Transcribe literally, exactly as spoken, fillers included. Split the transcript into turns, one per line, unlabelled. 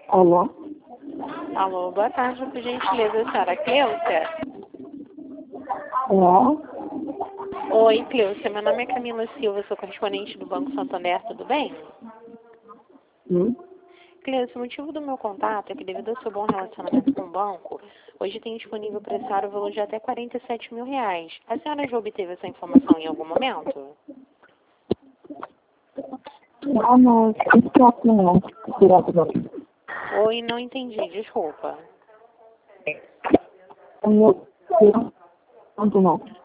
Alô?
Alô, boa tarde, por gentileza, a senhora Cleusa?
É?
Oi, Cleusa, meu nome é Camila Silva, sou correspondente do Banco Santander, tudo bem?
Sim?
Cleusa, o motivo do meu contato é que devido ao seu bom relacionamento com o banco, hoje tem disponível para a senhora o valor de até quarenta e sete mil reais. A senhora já obteve essa informação em algum momento?
Ah, não. Isso é aqui não. Direto daqui.
Oi, não entendi, desculpa.
Eu não. Não.